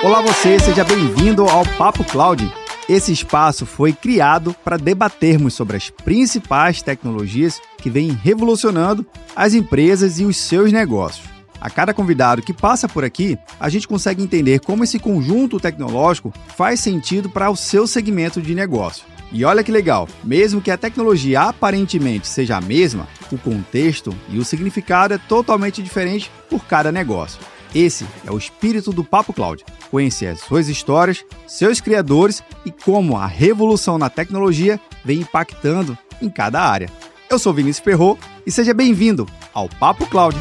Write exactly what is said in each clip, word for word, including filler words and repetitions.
Olá você, seja bem-vindo ao Papo Cloud. Esse espaço foi criado para debatermos sobre as principais tecnologias que vêm revolucionando as empresas e os seus negócios. A cada convidado que passa por aqui, a gente consegue entender como esse conjunto tecnológico faz sentido para o seu segmento de negócio. E olha que legal, mesmo que a tecnologia aparentemente seja a mesma, o contexto e o significado é totalmente diferente por cada negócio. Esse é o espírito do Papo Cloud, conhecer as suas histórias, seus criadores e como a revolução na tecnologia vem impactando em cada área. Eu sou Vinícius Perro e seja bem-vindo ao Papo Cloud.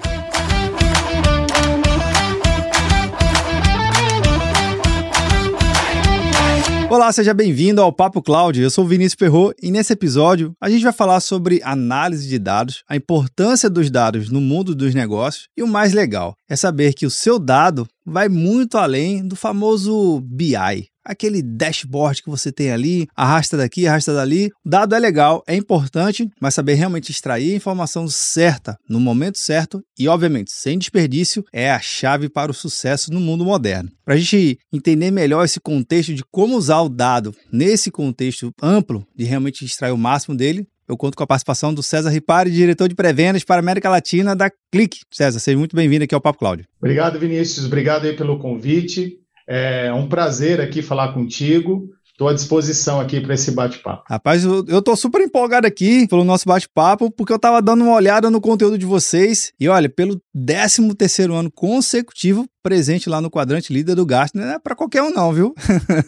Olá, seja bem-vindo ao Papo Cloud. Eu sou o Vinícius Perro e nesse episódio a gente vai falar sobre análise de dados, a importância dos dados no mundo dos negócios e o mais legal é saber que o seu dado vai muito além do famoso B I. Aquele dashboard que você tem ali, arrasta daqui, arrasta dali. O dado é legal, é importante, mas saber realmente extrair a informação certa, no momento certo e, obviamente, sem desperdício, é a chave para o sucesso no mundo moderno. Para a gente entender melhor esse contexto de como usar o dado nesse contexto amplo, de realmente extrair o máximo dele, eu conto com a participação do César Ripari, diretor de pré-vendas para a América Latina da Click. César, seja muito bem-vindo aqui ao Papo Cloud. Obrigado, Vinícius. Obrigado aí pelo convite. É um prazer aqui falar contigo. Estou à disposição aqui para esse bate-papo. Rapaz, eu, eu tô super empolgado aqui pelo nosso bate-papo, porque eu tava dando uma olhada no conteúdo de vocês e olha, pelo décimo terceiro ano consecutivo presente lá no quadrante líder do Gartner, não é para qualquer um não, viu?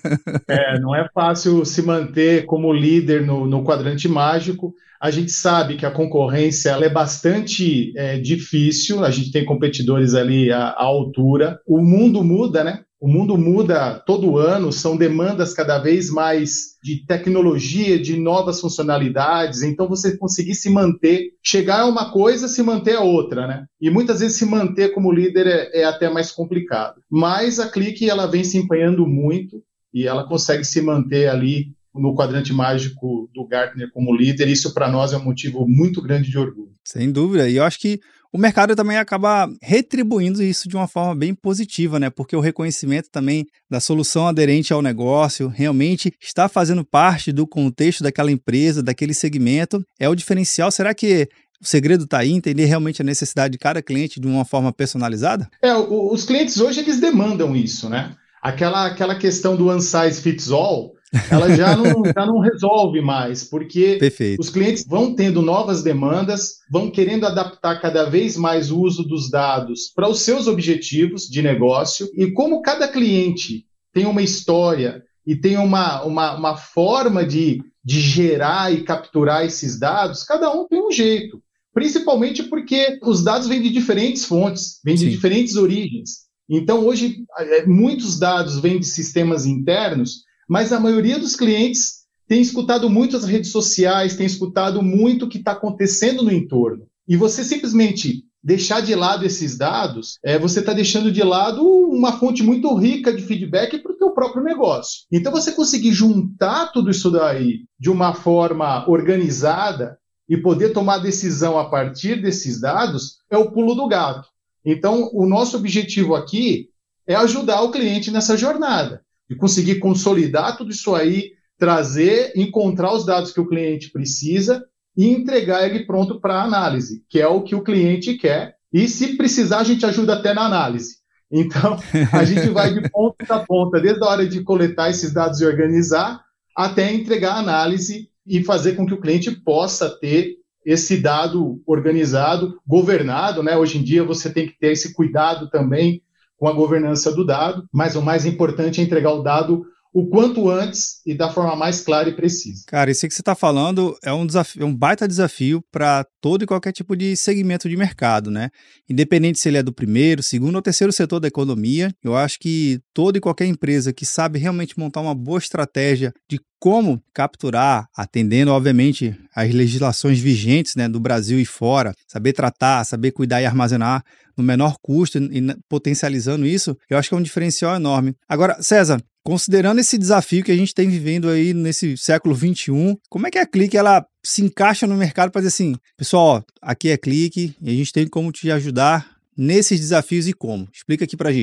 É, não é fácil se manter como líder no, no quadrante mágico. A gente sabe que a concorrência ela é bastante é, difícil, a gente tem competidores ali à, à altura. O mundo muda, né? O mundo muda todo ano, são demandas cada vez mais de tecnologia, de novas funcionalidades, então você conseguir se manter, chegar a uma coisa, se manter a outra, né? E muitas vezes se manter como líder é, é até mais complicado. Mas a Click, ela vem se empenhando muito e ela consegue se manter ali no quadrante mágico do Gartner como líder. Isso para nós é um motivo muito grande de orgulho. Sem dúvida, e eu acho que o mercado também acaba retribuindo isso de uma forma bem positiva, né? Porque o reconhecimento também da solução aderente ao negócio realmente está fazendo parte do contexto daquela empresa, daquele segmento, é o diferencial. Será que o segredo está aí, entender realmente a necessidade de cada cliente de uma forma personalizada? É, o, os clientes hoje eles demandam isso, né? Aquela, aquela questão do one size fits all, ela já não, já não resolve mais, porque Perfeito. Os clientes vão tendo novas demandas, vão querendo adaptar cada vez mais o uso dos dados para os seus objetivos de negócio, e como cada cliente tem uma história e tem uma, uma, uma forma de, de gerar e capturar esses dados, cada um tem um jeito, principalmente porque os dados vêm de diferentes fontes, vêm de Sim. diferentes origens. Então, hoje, muitos dados vêm de sistemas internos, mas a maioria dos clientes tem escutado muito as redes sociais, tem escutado muito o que está acontecendo no entorno. E você simplesmente deixar de lado esses dados, é, você está deixando de lado uma fonte muito rica de feedback para o teu próprio negócio. Então, você conseguir juntar tudo isso daí de uma forma organizada e poder tomar decisão a partir desses dados é o pulo do gato. Então, o nosso objetivo aqui é ajudar o cliente nessa jornada e conseguir consolidar tudo isso aí, trazer, encontrar os dados que o cliente precisa e entregar ele pronto para análise, que é o que o cliente quer. E se precisar, a gente ajuda até na análise. Então, a gente vai de ponta a ponta, desde a hora de coletar esses dados e organizar, até entregar a análise e fazer com que o cliente possa ter esse dado organizado, governado, né? Hoje em dia você tem que ter esse cuidado também com a governança do dado, mas o mais importante é entregar o dado o quanto antes e da forma mais clara e precisa. Cara, isso que você está falando é um, desafio, é um baita desafio para todo e qualquer tipo de segmento de mercado, né? Independente se ele é do primeiro, segundo ou terceiro setor da economia, eu acho que toda e qualquer empresa que sabe realmente montar uma boa estratégia de como capturar, atendendo, obviamente, às legislações vigentes, né, do Brasil e fora, saber tratar, saber cuidar e armazenar no menor custo e potencializando isso, eu acho que é um diferencial enorme. Agora, César, considerando esse desafio que a gente tem vivendo aí nesse século vinte e um, como é que a Click ela se encaixa no mercado para dizer assim, pessoal, aqui é Click e a gente tem como te ajudar nesses desafios e como? Explica aqui pra gente.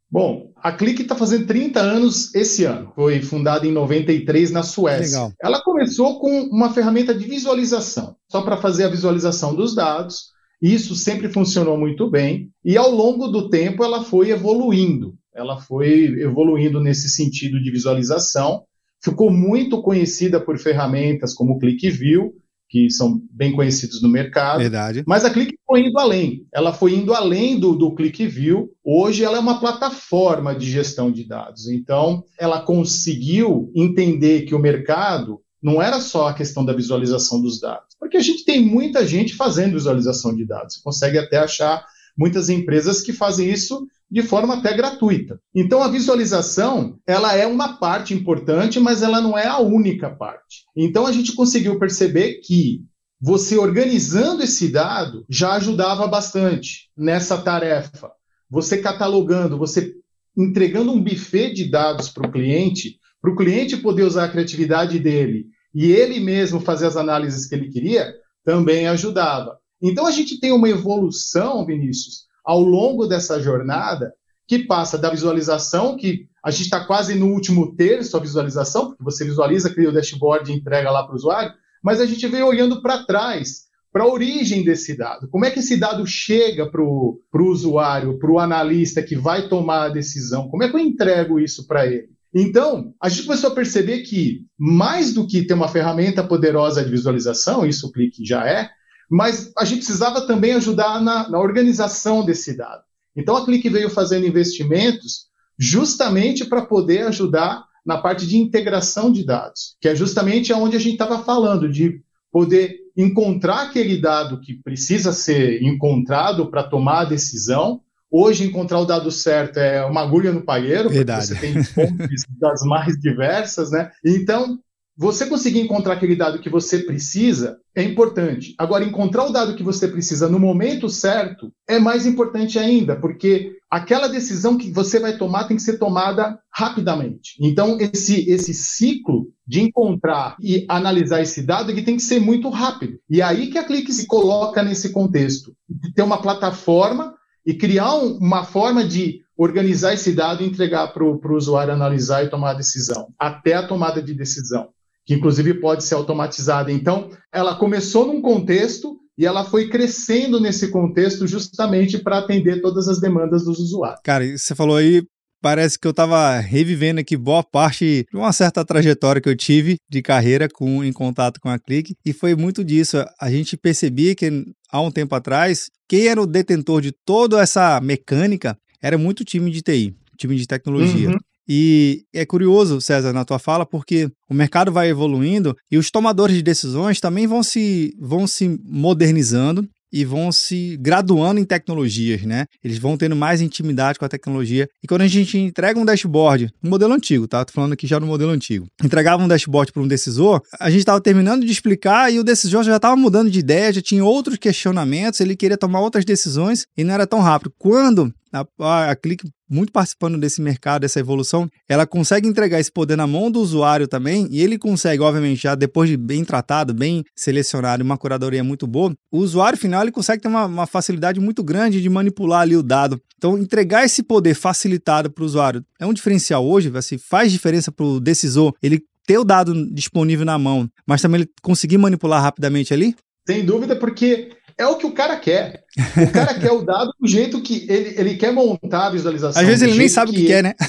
Bom, a Qlik está fazendo trinta anos esse ano. Foi fundada em noventa e três na Suécia. Legal. Ela começou com uma ferramenta de visualização, só para fazer a visualização dos dados. Isso sempre funcionou muito bem. E ao longo do tempo ela foi evoluindo. Ela foi evoluindo nesse sentido de visualização. Ficou muito conhecida por ferramentas como o QlikView, que são bem conhecidos no mercado. Verdade. Mas a Qlik foi indo além. Ela foi indo além do, do QlikView. Hoje ela é uma plataforma de gestão de dados. Então, ela conseguiu entender que o mercado não era só a questão da visualização dos dados. Porque a gente tem muita gente fazendo visualização de dados. Você consegue até achar muitas empresas que fazem isso de forma até gratuita. Então, a visualização, ela é uma parte importante, mas ela não é a única parte. Então, a gente conseguiu perceber que você organizando esse dado já ajudava bastante nessa tarefa. Você catalogando, você entregando um buffet de dados para o cliente, para o cliente poder usar a criatividade dele e ele mesmo fazer as análises que ele queria, também ajudava. Então, a gente tem uma evolução, Vinícius, ao longo dessa jornada, que passa da visualização, que a gente está quase no último terço da visualização, porque você visualiza, cria o dashboard e entrega lá para o usuário, mas a gente veio olhando para trás, para a origem desse dado. Como é que esse dado chega para o usuário, para o analista que vai tomar a decisão? Como é que eu entrego isso para ele? Então, a gente começou a perceber que, mais do que ter uma ferramenta poderosa de visualização, isso o Qlik já é, mas a gente precisava também ajudar na, na organização desse dado. Então, a Qlik veio fazendo investimentos justamente para poder ajudar na parte de integração de dados, que é justamente onde a gente estava falando, de poder encontrar aquele dado que precisa ser encontrado para tomar a decisão. Hoje, encontrar o dado certo é uma agulha no palheiro, Verdade. Porque você tem fontes das mais diversas, né? Então, você conseguir encontrar aquele dado que você precisa é importante. Agora, encontrar o dado que você precisa no momento certo é mais importante ainda, porque aquela decisão que você vai tomar tem que ser tomada rapidamente. Então, esse, esse ciclo de encontrar e analisar esse dado ele tem que ser muito rápido. E aí que a Qlik se coloca nesse contexto, de ter uma plataforma e criar um, uma forma de organizar esse dado e entregar para o usuário analisar e tomar a decisão, até a tomada de decisão, que inclusive pode ser automatizada. Então, ela começou num contexto e ela foi crescendo nesse contexto justamente para atender todas as demandas dos usuários. Cara, você falou aí, parece que eu estava revivendo aqui boa parte de uma certa trajetória que eu tive de carreira com, em contato com a Qlik, e foi muito disso. A gente percebia que há um tempo atrás, quem era o detentor de toda essa mecânica era muito time de T I, time de tecnologia. Uhum. E é curioso, César, na tua fala, porque o mercado vai evoluindo e os tomadores de decisões também vão se, vão se modernizando e vão se graduando em tecnologias, né? Eles vão tendo mais intimidade com a tecnologia. E quando a gente entrega um dashboard, no modelo antigo, tá? Tô falando aqui já no modelo antigo. Entregava um dashboard para um decisor, a gente estava terminando de explicar e o decisor já estava mudando de ideia, já tinha outros questionamentos, ele queria tomar outras decisões e não era tão rápido. Quando a, a Qlik, muito participando desse mercado, dessa evolução, ela consegue entregar esse poder na mão do usuário também, e ele consegue, obviamente, já depois de bem tratado, bem selecionado, uma curadoria muito boa, o usuário final ele consegue ter uma, uma facilidade muito grande de manipular ali o dado. Então, entregar esse poder facilitado para o usuário é um diferencial hoje, assim, faz diferença para o decisor, ele ter o dado disponível na mão, mas também ele conseguir manipular rapidamente ali? Sem dúvida, porque é o que o cara quer. O cara quer o dado do jeito que ele, ele quer montar a visualização. Às vezes ele nem sabe o que, que quer, né?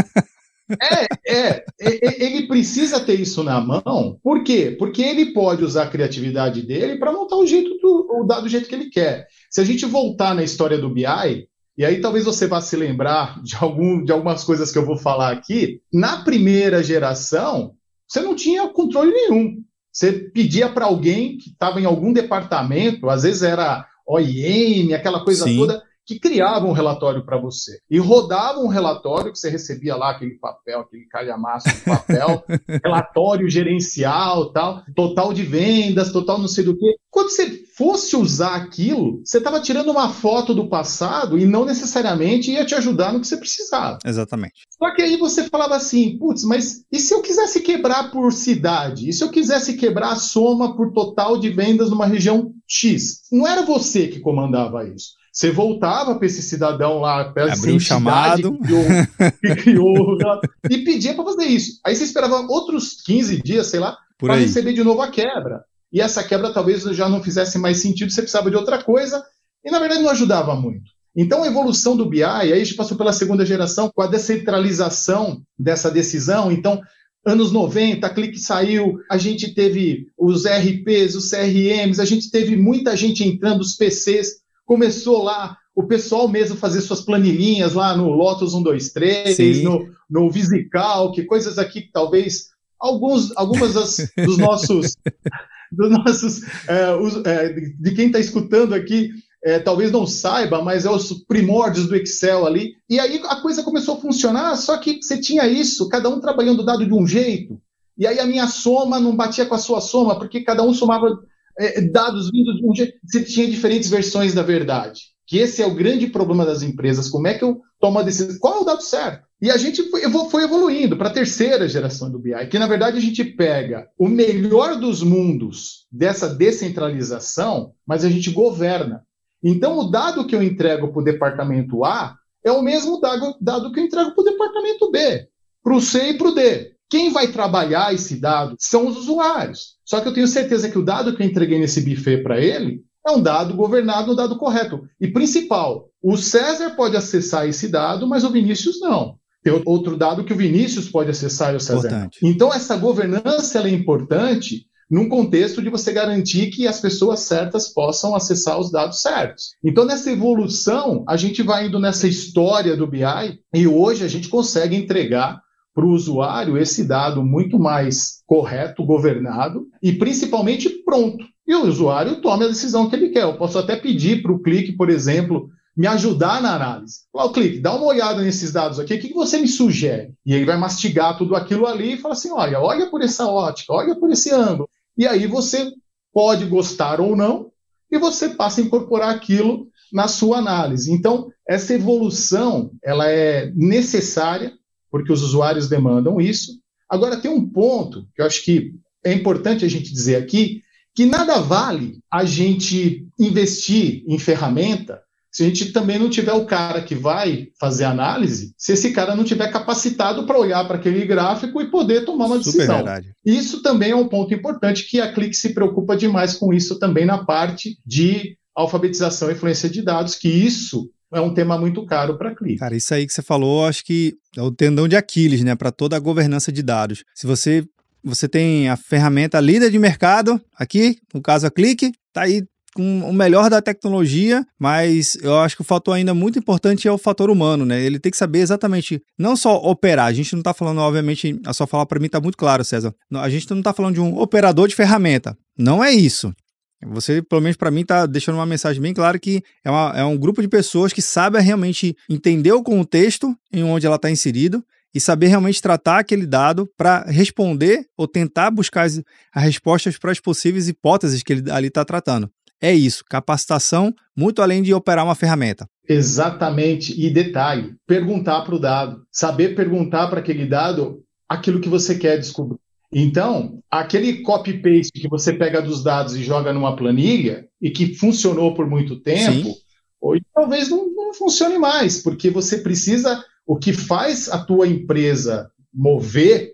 É, é, ele precisa ter isso na mão. Por quê? Porque ele pode usar a criatividade dele para montar o, jeito do, o dado do jeito que ele quer. Se a gente voltar na história do B I, e aí talvez você vá se lembrar de, algum, de algumas coisas que eu vou falar aqui, na primeira geração, você não tinha controle nenhum. Você pedia para alguém que estava em algum departamento, às vezes era O I M, aquela coisa Sim. toda, que criava um relatório para você. E rodava um relatório que você recebia lá, aquele papel, aquele calhamaço de papel, relatório gerencial, tal, total de vendas, total não sei do quê. Quando você fosse usar aquilo, você estava tirando uma foto do passado e não necessariamente ia te ajudar no que você precisava. Exatamente. Só que aí você falava assim, putz, mas e se eu quisesse quebrar por cidade? E se eu quisesse quebrar a soma por total de vendas numa região X? Não era você que comandava isso. Você voltava para esse cidadão lá, para essa entidade chamado. que criou, que criou e pedia para fazer isso. Aí você esperava outros quinze dias, sei lá, para receber de novo a quebra. E essa quebra talvez já não fizesse mais sentido, você precisava de outra coisa, e na verdade não ajudava muito. Então a evolução do B I, aí a gente passou pela segunda geração, com a descentralização dessa decisão. Então, anos noventa, a Clique saiu, a gente teve os E R Ps, os C R Ms, a gente teve muita gente entrando, os P Cs, começou lá o pessoal mesmo fazer suas planilhinhas lá no Lotus um, dois, três, no, no VisiCalc, coisas aqui que talvez alguns, algumas das, dos nossos, dos nossos é, os, é, de quem está escutando aqui, é, talvez não saiba, mas é os primórdios do Excel ali. E aí a coisa começou a funcionar, só que você tinha isso, cada um trabalhando o dado de um jeito, e aí a minha soma não batia com a sua soma, porque cada um somava é, dados vindos de um jeito. Você tinha diferentes versões da verdade. Que esse é o grande problema das empresas. Como é que eu tomo a decisão? Qual é o dado certo? E a gente foi, foi evoluindo para a terceira geração do B I, que na verdade a gente pega o melhor dos mundos dessa descentralização, mas a gente governa. Então o dado que eu entrego para o departamento A é o mesmo dado, dado que eu entrego para o departamento B, para o C e para o D. Quem vai trabalhar esse dado são os usuários. Só que eu tenho certeza que o dado que eu entreguei nesse buffet para ele é um dado governado, um dado correto. E principal, o César pode acessar esse dado, mas o Vinícius não. Tem outro dado que o Vinícius pode acessar e o César importante. Não. Então essa governança ela é importante num contexto de você garantir que as pessoas certas possam acessar os dados certos. Então nessa evolução, a gente vai indo nessa história do B I e hoje a gente consegue entregar para o usuário esse dado muito mais correto, governado e principalmente pronto. E o usuário toma a decisão que ele quer. Eu posso até pedir para o Clique, por exemplo, me ajudar na análise. Falar, o Clique, dá uma olhada nesses dados aqui, o que você me sugere? E ele vai mastigar tudo aquilo ali e fala assim, olha, olha por essa ótica, olha por esse ângulo. E aí você pode gostar ou não, e você passa a incorporar aquilo na sua análise. Então, essa evolução ela é necessária, porque os usuários demandam isso. Agora, tem um ponto que eu acho que é importante a gente dizer aqui, que nada vale a gente investir em ferramenta se a gente também não tiver o cara que vai fazer análise, se esse cara não tiver capacitado para olhar para aquele gráfico e poder tomar uma Super decisão. Verdade. Isso também é um ponto importante, que a Clique se preocupa demais com isso também na parte de alfabetização e influência de dados, que isso é um tema muito caro para a Clique. Cara, isso aí que você falou, acho que é o tendão de Aquiles, né, para toda a governança de dados. Se você, você tem a ferramenta líder de mercado, aqui, no caso a Clique, tá aí com o melhor da tecnologia, mas eu acho que o fator ainda muito importante é o fator humano, né? Ele tem que saber exatamente, não só operar, a gente não está falando, obviamente, a sua fala para mim está muito claro, César, a gente não está falando de um operador de ferramenta, não é isso. Você, pelo menos para mim, está deixando uma mensagem bem clara que é, uma, é um grupo de pessoas que sabe realmente entender o contexto em onde ela está inserido e saber realmente tratar aquele dado para responder ou tentar buscar as, as respostas para as possíveis hipóteses que ele ali está tratando. É isso, capacitação, muito além de operar uma ferramenta. Exatamente, e detalhe, perguntar para o dado, saber perguntar para aquele dado aquilo que você quer descobrir. Então, aquele copy-paste que você pega dos dados e joga numa planilha, e que funcionou por muito tempo, Sim. hoje talvez não, não funcione mais, porque você precisa, o que faz a tua empresa mover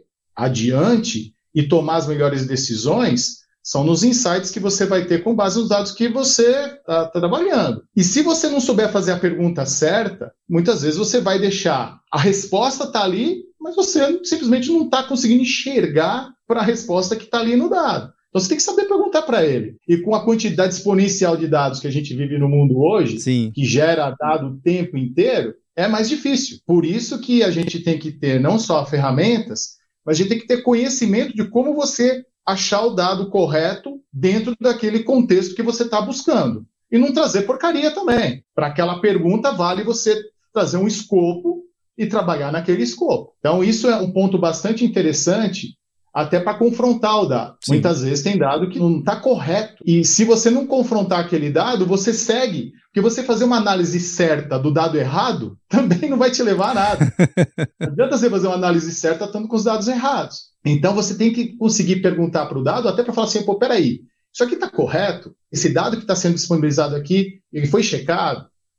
adiante e tomar as melhores decisões são nos insights que você vai ter com base nos dados que você está trabalhando. E se você não souber fazer a pergunta certa, muitas vezes você vai deixar a resposta tá ali, mas você simplesmente não está conseguindo enxergar para a resposta que está ali no dado. Então você tem que saber perguntar para ele. E com a quantidade exponencial de dados que a gente vive no mundo hoje, Sim. que gera dado o tempo inteiro, é mais difícil. Por isso que a gente tem que ter não só ferramentas, mas a gente tem que ter conhecimento de como você achar o dado correto dentro daquele contexto que você está buscando. E não trazer porcaria também. Para aquela pergunta, vale você trazer um escopo e trabalhar naquele escopo. Então, isso é um ponto bastante interessante, até para confrontar o dado. Sim. Muitas vezes tem dado que não está correto. E se você não confrontar aquele dado, você segue. Porque você fazer uma análise certa do dado errado também não vai te levar a nada. Não adianta você fazer uma análise certa estando com os dados errados. Então, você tem que conseguir perguntar para o dado, até para falar assim, pô, peraí, isso aqui está correto? Esse dado que está sendo disponibilizado aqui, ele foi checado?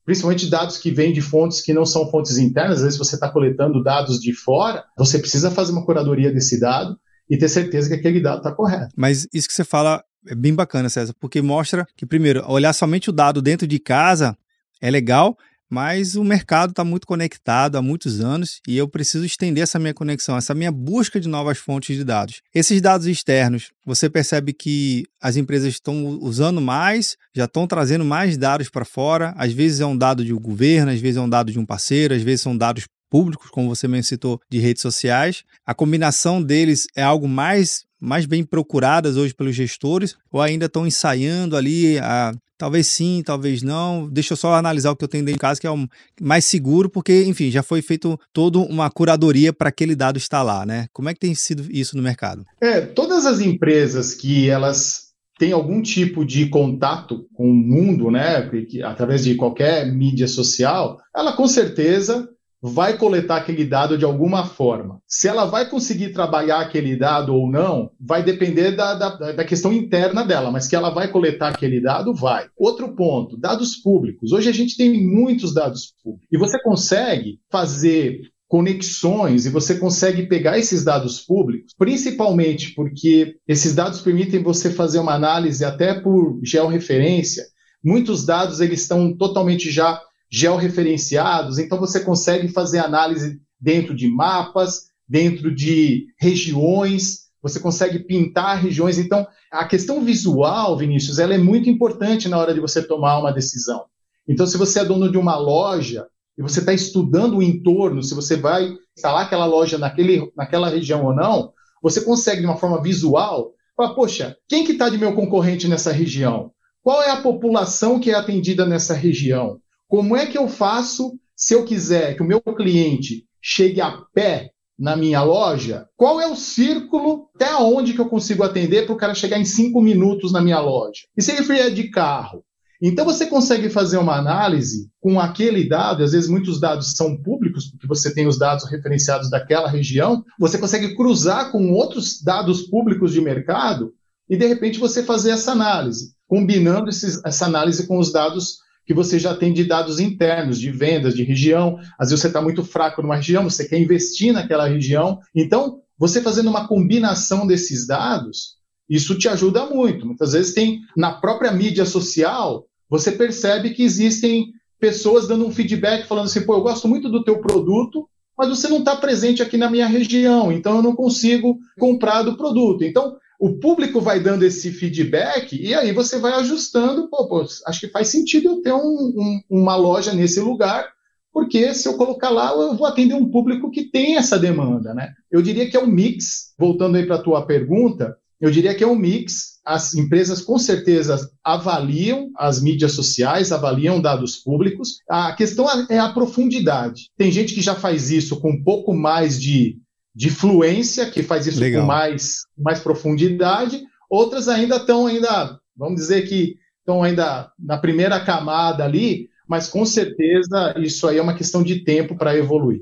principalmente dados que vêm de fontes que não são fontes internas. Às vezes você está coletando dados de fora, você precisa fazer uma curadoria desse dado e ter certeza que aquele dado está correto. Mas isso que você fala é bem bacana, César, porque mostra que, primeiro, olhar somente o dado dentro de casa é legal, mas o mercado está muito conectado há muitos anos e eu preciso estender essa minha conexão, essa minha busca de novas fontes de dados. Esses dados externos, você percebe que as empresas estão usando mais, já estão trazendo mais dados para fora, às vezes é um dado de um governo, às vezes é um dado de um parceiro, às vezes são dados públicos, como você mesmo citou, de redes sociais. A combinação deles é algo mais, mais bem procuradas hoje pelos gestores ou ainda estão ensaiando ali a... Talvez sim, talvez não. Deixa eu só analisar o que eu tenho dentro de casa, que é o mais seguro, porque, enfim, já foi feito toda uma curadoria para aquele dado estar lá, né? Como é que tem sido isso no mercado? É, todas as empresas que elas têm algum tipo de contato com o mundo, né, através de qualquer mídia social, ela com certeza vai coletar aquele dado de alguma forma. Se ela vai conseguir trabalhar aquele dado ou não, vai depender da, da, da questão interna dela, mas que ela vai coletar aquele dado, vai. Outro ponto, dados públicos. Hoje a gente tem muitos dados públicos e você consegue fazer conexões e você consegue pegar esses dados públicos, principalmente porque esses dados permitem você fazer uma análise até por georreferência. Muitos dados eles estão totalmente já georreferenciados, então você consegue fazer análise dentro de mapas, dentro de regiões, você consegue pintar regiões. Então, a questão visual, Vinícius, ela é muito importante na hora de você tomar uma decisão. Então, se você é dono de uma loja e você está estudando o entorno, se você vai instalar aquela loja naquele, naquela região ou não, você consegue, de uma forma visual, falar, poxa, quem que está de meu concorrente nessa região? Qual é a população que é atendida nessa região? Como é que eu faço se eu quiser que o meu cliente chegue a pé na minha loja? Qual é o círculo até onde que eu consigo atender para o cara chegar em cinco minutos na minha loja? E se ele vier de carro? Então você consegue fazer uma análise com aquele dado, às vezes muitos dados são públicos, porque você tem os dados referenciados daquela região, você consegue cruzar com outros dados públicos de mercado e de repente você fazer essa análise, combinando esses, essa análise com os dados que você já tem de dados internos, de vendas, de região. Às vezes você está muito fraco numa região, você quer investir naquela região. Então, você fazendo uma combinação desses dados, isso te ajuda muito. Muitas vezes tem, na própria mídia social, você percebe que existem pessoas dando um feedback, falando assim, pô, eu gosto muito do teu produto, mas você não está presente aqui na minha região, então eu não consigo comprar do produto. Então, o público vai dando esse feedback e aí você vai ajustando, pô, pô acho que faz sentido eu ter um, um, uma loja nesse lugar, porque se eu colocar lá, eu vou atender um público que tem essa demanda, né? Eu diria que é um mix, voltando aí para a tua pergunta, eu diria que é um mix, as empresas com certeza avaliam as mídias sociais, avaliam dados públicos, a questão é a profundidade. Tem gente que já faz isso com um pouco mais de de fluência, que faz isso Legal. com mais, mais profundidade, outras ainda estão, ainda, vamos dizer que estão ainda na primeira camada ali, mas com certeza isso aí é uma questão de tempo para evoluir.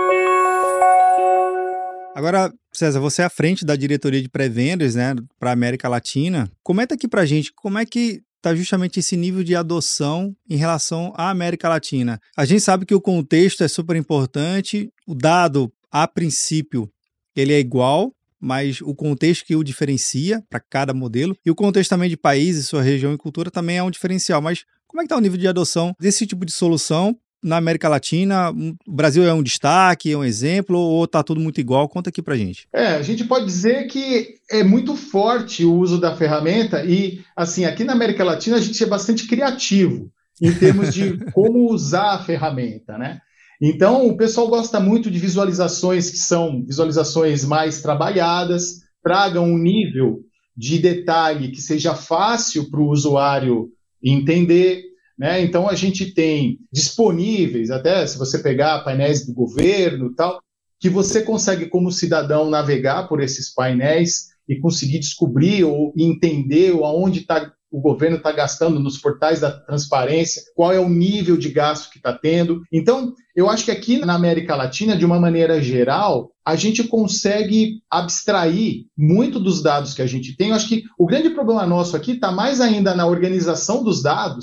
Agora, César, você é à frente da diretoria de pré-vendas, né, para a América Latina. Comenta aqui para a gente como é que está justamente esse nível de adoção em relação à América Latina. A gente sabe que o contexto é super importante, o dado a princípio, ele é igual, mas o contexto que o diferencia para cada modelo e o contexto também de país, sua região e cultura também é um diferencial. Mas como é que está o nível de adoção desse tipo de solução na América Latina? O Brasil é um destaque, é um exemplo ou está tudo muito igual? Conta aqui para gente. É, a gente pode dizer que é muito forte o uso da ferramenta e, assim, aqui na América Latina a gente é bastante criativo em termos de como usar a ferramenta, né? Então, o pessoal gosta muito de visualizações que são visualizações mais trabalhadas, tragam um nível de detalhe que seja fácil para o usuário entender, né? Então, a gente tem disponíveis, até se você pegar painéis do governo e tal, que você consegue, como cidadão, navegar por esses painéis e conseguir descobrir ou entender aonde está o governo está gastando nos portais da transparência, qual é o nível de gasto que está tendo. Então, eu acho que aqui na América Latina, de uma maneira geral, a gente consegue abstrair muito dos dados que a gente tem. Eu acho que o grande problema nosso aqui está mais ainda na organização dos dados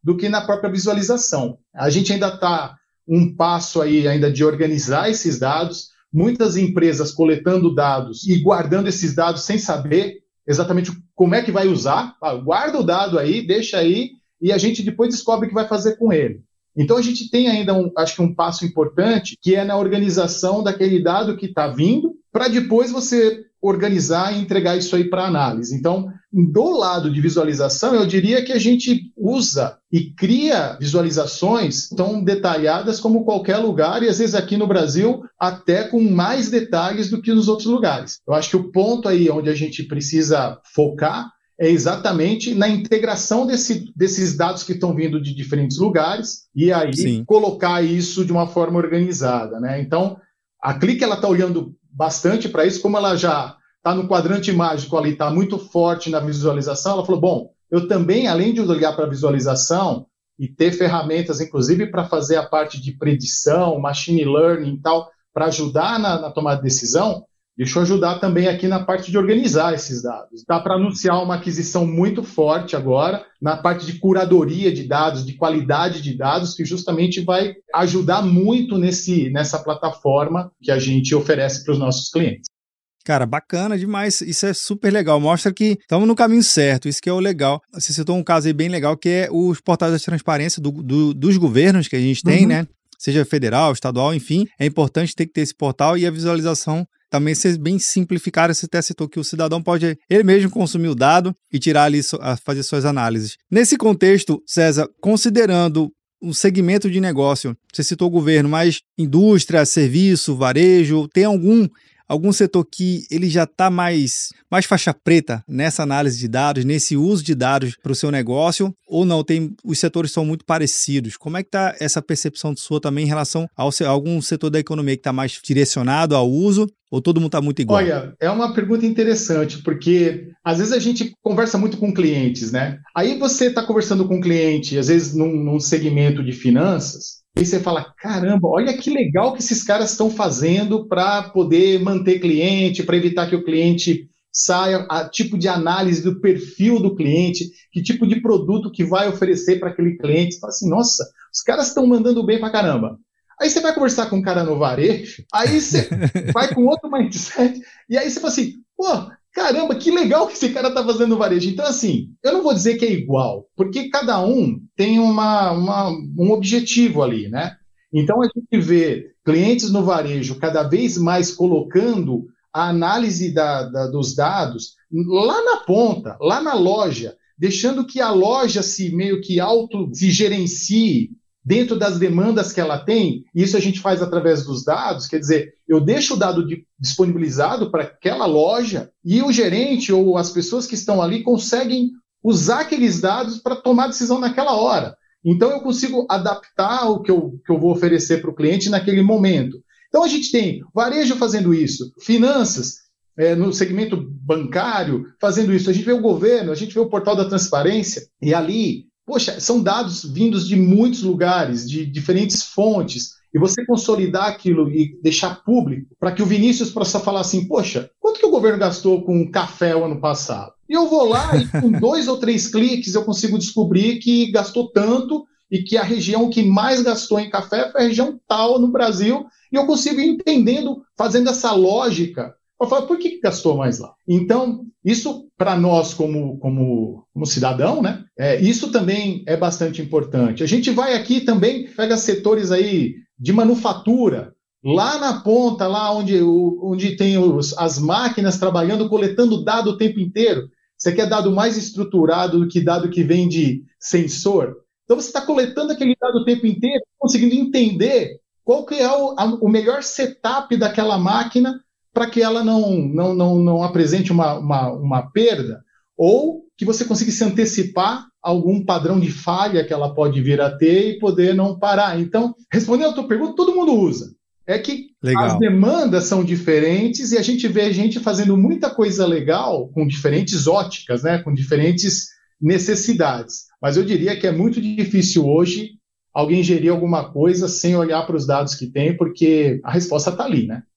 do que na própria visualização. A gente ainda está um passo aí ainda de organizar esses dados, muitas empresas coletando dados e guardando esses dados sem saber exatamente como é que vai usar. Ah, guarda o dado aí, deixa aí, e a gente depois descobre o que vai fazer com ele. Então a gente tem ainda, um, acho que um passo importante, que é na organização daquele dado que está vindo, para depois você organizar e entregar isso aí para análise. Então, do lado de visualização, eu diria que a gente usa e cria visualizações tão detalhadas como qualquer lugar, e às vezes aqui no Brasil, até com mais detalhes do que nos outros lugares. Eu acho que o ponto aí onde a gente precisa focar é exatamente na integração desse, desses dados que estão vindo de diferentes lugares e aí Sim. colocar isso de uma forma organizada, né? Então, a Clique ela está olhando bastante para isso, como ela já está no quadrante mágico ali, está muito forte na visualização, ela falou, bom, eu também, além de olhar para a visualização e ter ferramentas, inclusive, para fazer a parte de predição, machine learning e tal, para ajudar na, na tomada de decisão, deixa eu ajudar também aqui na parte de organizar esses dados. Dá para anunciar uma aquisição muito forte agora na parte de curadoria de dados, de qualidade de dados, que justamente vai ajudar muito nesse, nessa plataforma que a gente oferece para os nossos clientes. Cara, bacana demais, isso é super legal, mostra que estamos no caminho certo, isso que é o legal. Você citou um caso aí bem legal, que é os portais de transparência do, do, dos governos que a gente tem, uhum. né? Seja federal, estadual, enfim, é importante ter que ter esse portal e a visualização também ser bem simplificada. Você até citou que o cidadão pode ele mesmo consumir o dado e tirar ali, fazer suas análises. Nesse contexto, César, considerando um segmento de negócio, você citou o governo, mas indústria, serviço, varejo, tem algum, algum setor que ele já está mais, mais faixa preta nessa análise de dados, nesse uso de dados para o seu negócio, ou não? Tem, os setores são muito parecidos. Como é que está essa percepção sua também em relação ao, a algum setor da economia que está mais direcionado ao uso, ou todo mundo está muito igual? Olha, é uma pergunta interessante, porque às vezes a gente conversa muito com clientes, né? Aí você está conversando com um cliente, às vezes num, num segmento de finanças, e você fala, caramba, olha que legal que esses caras estão fazendo para poder manter cliente, para evitar que o cliente saia, a tipo de análise do perfil do cliente, que tipo de produto que vai oferecer para aquele cliente. Você fala assim, nossa, os caras estão mandando bem para caramba. Aí você vai conversar com um cara no varejo, aí você vai com outro mindset, e aí você fala assim, pô, caramba, que legal que esse cara está fazendo no varejo. Então, assim, eu não vou dizer que é igual, porque cada um tem uma, uma, um objetivo ali, né? Então, a gente vê clientes no varejo cada vez mais colocando a análise da, da, dos dados lá na ponta, lá na loja, deixando que a loja se meio que auto se gerencie dentro das demandas que ela tem. Isso a gente faz através dos dados, quer dizer, eu deixo o dado de, disponibilizado para aquela loja e o gerente ou as pessoas que estão ali conseguem usar aqueles dados para tomar decisão naquela hora. Então eu consigo adaptar o que eu, que eu vou oferecer para o cliente naquele momento. Então a gente tem varejo fazendo isso, finanças, é, no segmento bancário fazendo isso, a gente vê o governo, a gente vê o portal da transparência, e ali, poxa, são dados vindos de muitos lugares, de diferentes fontes, e você consolidar aquilo e deixar público, para que o Vinícius possa falar assim, poxa, quanto que o governo gastou com café o ano passado? E eu vou lá e com dois ou três cliques eu consigo descobrir que gastou tanto e que a região que mais gastou em café foi a região tal no Brasil, e eu consigo ir entendendo, fazendo essa lógica, para falar por que, que gastou mais lá. Então, isso para nós como, como, como cidadão, né? É, isso também é bastante importante. A gente vai aqui também, pega setores aí de manufatura, lá na ponta, lá onde, onde tem os, as máquinas trabalhando, coletando dado o tempo inteiro. Você quer dado mais estruturado do que dado que vem de sensor? Então você está coletando aquele dado o tempo inteiro, conseguindo entender qual que é o, a, o melhor setup daquela máquina para que ela não, não, não, não apresente uma, uma, uma perda, ou que você consiga se antecipar a algum padrão de falha que ela pode vir a ter e poder não parar. Então, respondendo a tua pergunta, todo mundo usa. É que legal. As demandas são diferentes e a gente vê a gente fazendo muita coisa legal com diferentes óticas, né? Com diferentes necessidades. Mas eu diria que é muito difícil hoje alguém gerir alguma coisa sem olhar para os dados que tem, porque a resposta está ali, né?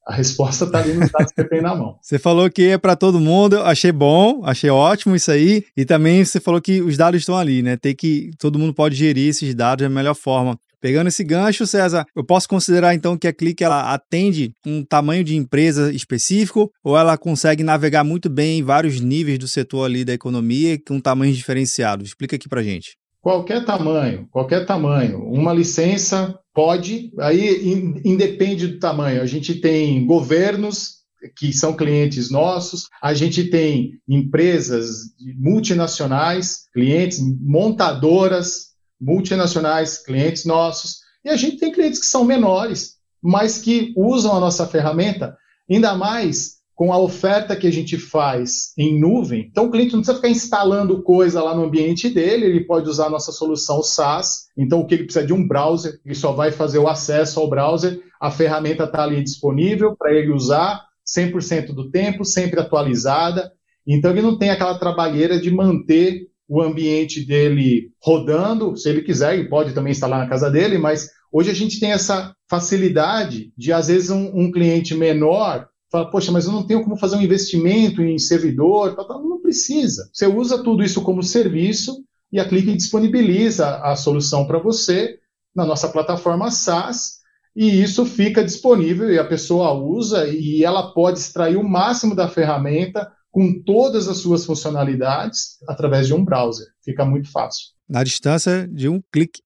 A resposta está ali nos dados que você tem na mão. Você falou que é para todo mundo, achei bom, achei ótimo isso aí, e também você falou que os dados estão ali, né? Tem que, todo mundo pode gerir esses dados da melhor forma. Pegando esse gancho, César, eu posso considerar então que a Click ela atende um tamanho de empresa específico ou ela consegue navegar muito bem em vários níveis do setor ali da economia com tamanhos diferenciados? Explica aqui pra gente. Qualquer tamanho, qualquer tamanho. Uma licença pode, aí independe do tamanho. A gente tem governos que são clientes nossos, a gente tem empresas multinacionais, clientes, montadoras multinacionais, clientes nossos, e a gente tem clientes que são menores, mas que usam a nossa ferramenta, ainda mais com a oferta que a gente faz em nuvem. Então o cliente não precisa ficar instalando coisa lá no ambiente dele, ele pode usar a nossa solução SaaS, então o que ele precisa de um browser, ele só vai fazer o acesso ao browser, a ferramenta está ali disponível para ele usar cem por cento do tempo, sempre atualizada, então ele não tem aquela trabalheira de manter o ambiente dele rodando, se ele quiser, ele pode também instalar na casa dele, mas hoje a gente tem essa facilidade de, às vezes, um, um cliente menor fala, poxa, mas eu não tenho como fazer um investimento em servidor, não precisa. Você usa tudo isso como serviço e a Click disponibiliza a solução para você na nossa plataforma SaaS e isso fica disponível e a pessoa usa e ela pode extrair o máximo da ferramenta com todas as suas funcionalidades através de um browser. Fica muito fácil. Na distância de um clique.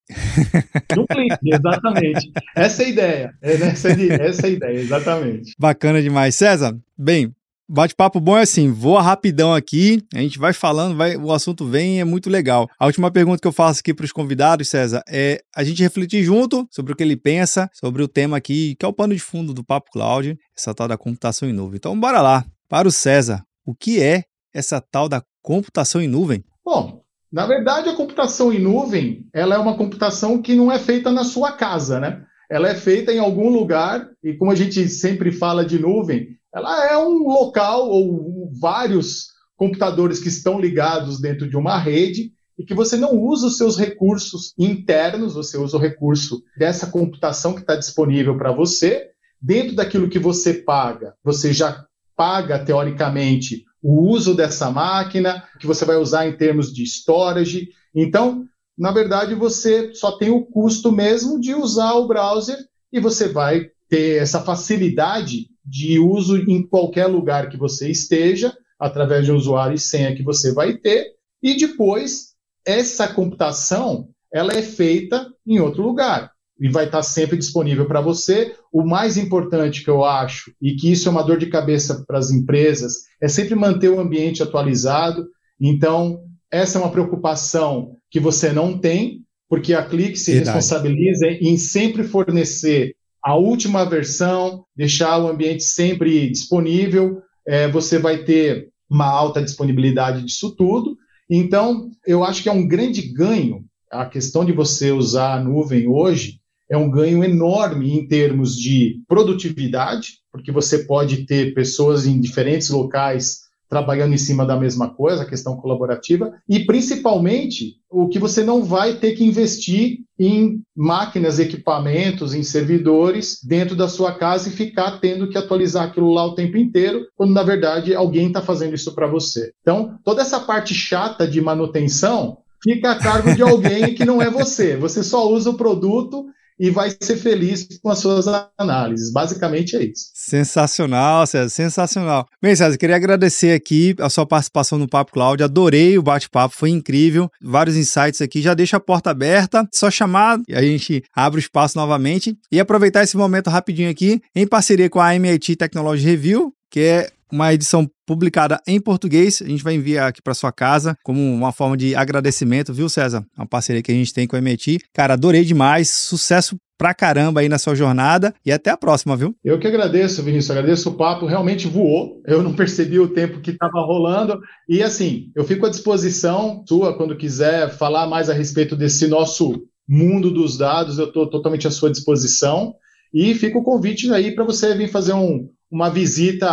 De um clique, exatamente. Essa é a ideia. Essa é, essa é a ideia, exatamente. Bacana demais. César, bem, bate-papo bom é assim, voa rapidão aqui, a gente vai falando, vai, o assunto vem, é muito legal. A última pergunta que eu faço aqui para os convidados, César, é a gente refletir junto sobre o que ele pensa, sobre o tema aqui, que é o pano de fundo do Papo Cloud, essa tal da computação em nuvem. Então, bora lá. Para o César, o que é essa tal da computação em nuvem? Bom, na verdade, a computação em nuvem, ela é uma computação que não é feita na sua casa, né? Ela é feita em algum lugar, e como a gente sempre fala de nuvem, ela é um local ou vários computadores que estão ligados dentro de uma rede e que você não usa os seus recursos internos, você usa o recurso dessa computação que está disponível para você, dentro daquilo que você paga, você já paga, teoricamente, o uso dessa máquina, que você vai usar em termos de storage. Então, na verdade, você só tem o custo mesmo de usar o browser e você vai ter essa facilidade de uso em qualquer lugar que você esteja, através de um usuário e senha que você vai ter, e depois, essa computação, ela é feita em outro lugar. E vai estar sempre disponível para você. O mais importante que eu acho, e que isso é uma dor de cabeça para as empresas, é sempre manter o ambiente atualizado. Então, essa é uma preocupação que você não tem, porque a Click se Verdade. responsabiliza em sempre fornecer a última versão, deixar o ambiente sempre disponível. É, você vai ter uma alta disponibilidade disso tudo. Então, eu acho que é um grande ganho. A questão de você usar a nuvem hoje é um ganho enorme em termos de produtividade, porque você pode ter pessoas em diferentes locais trabalhando em cima da mesma coisa, a questão colaborativa, e principalmente o que você não vai ter que investir em máquinas, equipamentos, em servidores dentro da sua casa e ficar tendo que atualizar aquilo lá o tempo inteiro, quando na verdade alguém está fazendo isso para você. Então, toda essa parte chata de manutenção fica a cargo de alguém que não é você. Você só usa o produto e vai ser feliz com as suas análises. Basicamente é isso. Sensacional, César, sensacional. Bem, César, queria agradecer aqui a sua participação no Papo Cloud. Adorei o bate-papo, foi incrível. Vários insights aqui. Já deixa a porta aberta, só chamar e a gente abre o espaço novamente. E aproveitar esse momento rapidinho aqui, em parceria com a M I T Technology Review, que é uma edição publicada em português, a gente vai enviar aqui para sua casa como uma forma de agradecimento, viu, César? Uma parceria que a gente tem com a M I T. Cara, adorei demais, sucesso pra caramba aí na sua jornada e até a próxima, viu? Eu que agradeço, Vinícius, agradeço o papo, realmente voou, eu não percebi o tempo que estava rolando e assim, eu fico à disposição sua quando quiser falar mais a respeito desse nosso mundo dos dados, eu estou totalmente à sua disposição e fica o convite aí para você vir fazer um, uma visita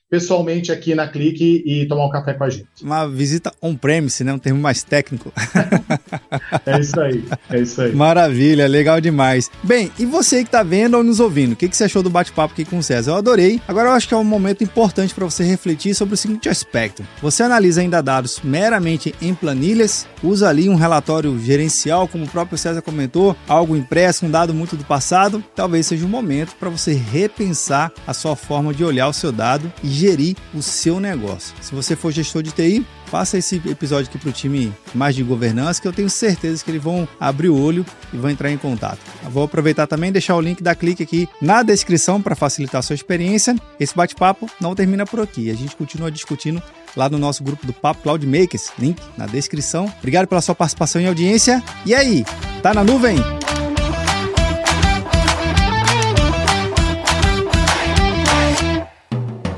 pessoalmente aqui na Clique e tomar um café com a gente. Uma visita on-premise, né? Um termo mais técnico. É isso aí, é isso aí. Maravilha, legal demais. Bem, e você que está vendo ou nos ouvindo, o que, que você achou do bate-papo aqui com o César? Eu adorei. Agora eu acho que é um momento importante para você refletir sobre o seguinte aspecto. Você analisa ainda dados meramente em planilhas, usa ali um relatório gerencial, como o próprio César comentou, algo impresso, um dado muito do passado. Talvez seja um momento para você repensar a sua forma de olhar o seu dado e gerir o seu negócio. Se você for gestor de T I, faça esse episódio aqui para o time mais de governança, que eu tenho certeza que eles vão abrir o olho e vão entrar em contato. Eu vou aproveitar também e deixar o link da Clique aqui na descrição para facilitar a sua experiência. Esse bate-papo não termina por aqui. A gente continua discutindo lá no nosso grupo do Papo Cloud Makers. Link na descrição. Obrigado pela sua participação e audiência. E aí, tá na nuvem?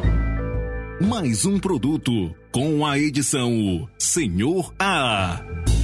Mais um produto com a edição Senhor A.